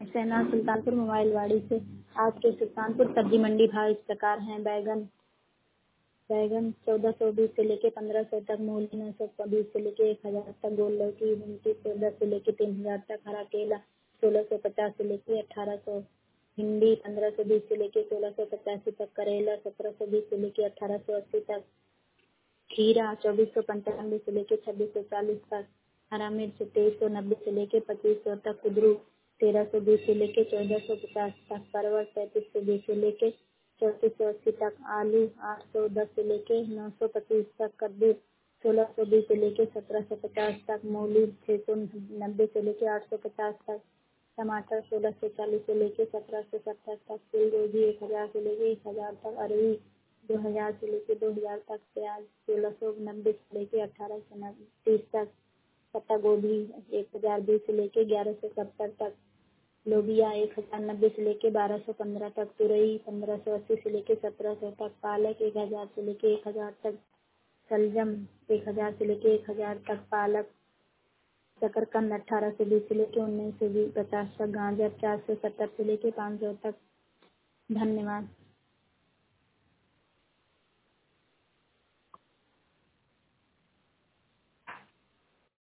सेना सुल्तानपुर मोबाइलवाड़ी से। आज के सुल्तानपुर सब्जी मंडी भाव इस प्रकार हैं। बैगन 1420 से लेके 1500 तक, मूली 920 से लेके 1000 तक, गोल लौकी भिंडी 14 से लेके 3000 तक, हरा केला 1650 से लेके 1800, भिंडी 1520 से लेके 1685 तक, करेला 1720 से लेके 1880 तक, खीरा 2495 से लेके 2640 तक, हरा मिर्च 2390 से लेके 2500 तक, कुदरू 1320 से लेके 1450 तक, परवल 3520 से लेके 3480 तक, आलू 810 से लेके 925 तक, कद्दू 1620 से लेके 1750 तक, मूली 690 से लेके 850 तक, टमाटर 1640 से लेके 1770 तक, फूल गोभी 1000 से लेके 1000 तक, अरवी 2000 से लेके 2000 तक, प्याज 1690 से लेके 1830 तक, पत्ता गोभी 1020 से लेके 1170 तक, लोबिया 1090 से लेके 1215 तक, तुरई 1580 से लेके 1700 तक, पालक 1000 से लेके 1000 तक, शलजम 1000 से लेके 1000 तक, पालक शकरकंद 1820 से लेके 1950 तक, गाजर 470 से लेके 500 तक। धन्यवाद।